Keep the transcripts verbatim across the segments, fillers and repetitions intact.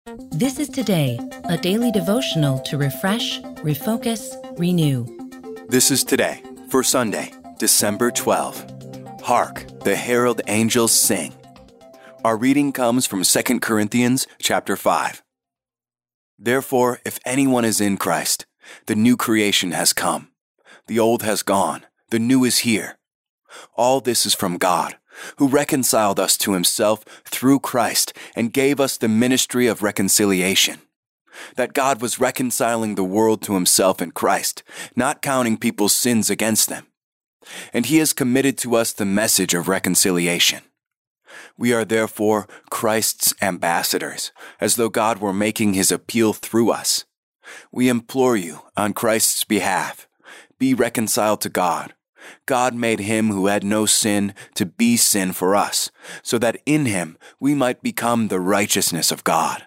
This is Today, a daily devotional to refresh, refocus, renew. This is Today for Sunday, December twelfth. Hark, the herald angels sing. Our reading comes from Second Corinthians chapter five. Therefore, if anyone is in Christ, the new creation has come. The old has gone, the new is here. All this is from God, who reconciled us to himself through Christ and gave us the ministry of reconciliation. That God was reconciling the world to himself in Christ, not counting people's sins against them. And he has committed to us the message of reconciliation. We are therefore Christ's ambassadors, as though God were making his appeal through us. We implore you, on Christ's behalf, be reconciled to God. God made him who had no sin to be sin for us, so that in him we might become the righteousness of God.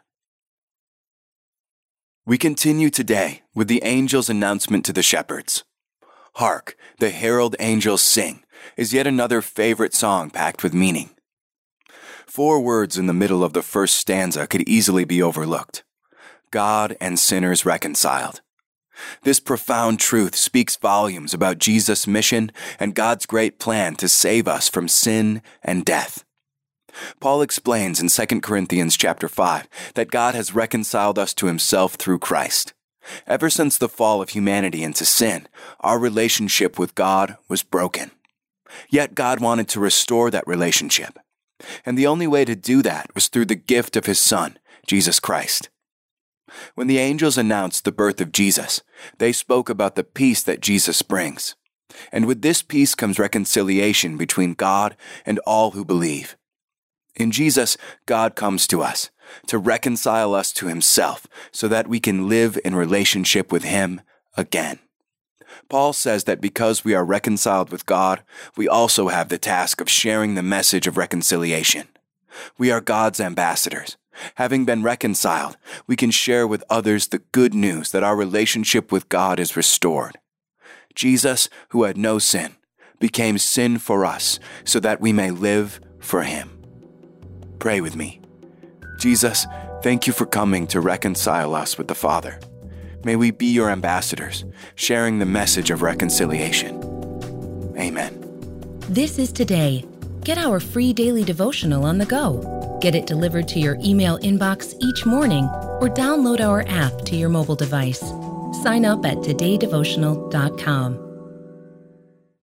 We continue today with the angel's announcement to the shepherds. Hark, the herald angels sing is yet another favorite song packed with meaning. Four words in the middle of the first stanza could easily be overlooked. God and sinners reconciled. This profound truth speaks volumes about Jesus' mission and God's great plan to save us from sin and death. Paul explains in Second Corinthians chapter five that God has reconciled us to himself through Christ. Ever since the fall of humanity into sin, our relationship with God was broken. Yet God wanted to restore that relationship. And the only way to do that was through the gift of his Son, Jesus Christ. When the angels announced the birth of Jesus, they spoke about the peace that Jesus brings. And with this peace comes reconciliation between God and all who believe. In Jesus, God comes to us to reconcile us to himself so that we can live in relationship with him again. Paul says that because we are reconciled with God, we also have the task of sharing the message of reconciliation. We are God's ambassadors. Having been reconciled, we can share with others the good news that our relationship with God is restored. Jesus, who had no sin, became sin for us so that we may live for him. Pray with me. Jesus, thank you for coming to reconcile us with the Father. May we be your ambassadors, sharing the message of reconciliation. Amen. This is Today. Get our free daily devotional on the go. Get it delivered to your email inbox each morning or download our app to your mobile device. Sign up at today devotional dot com.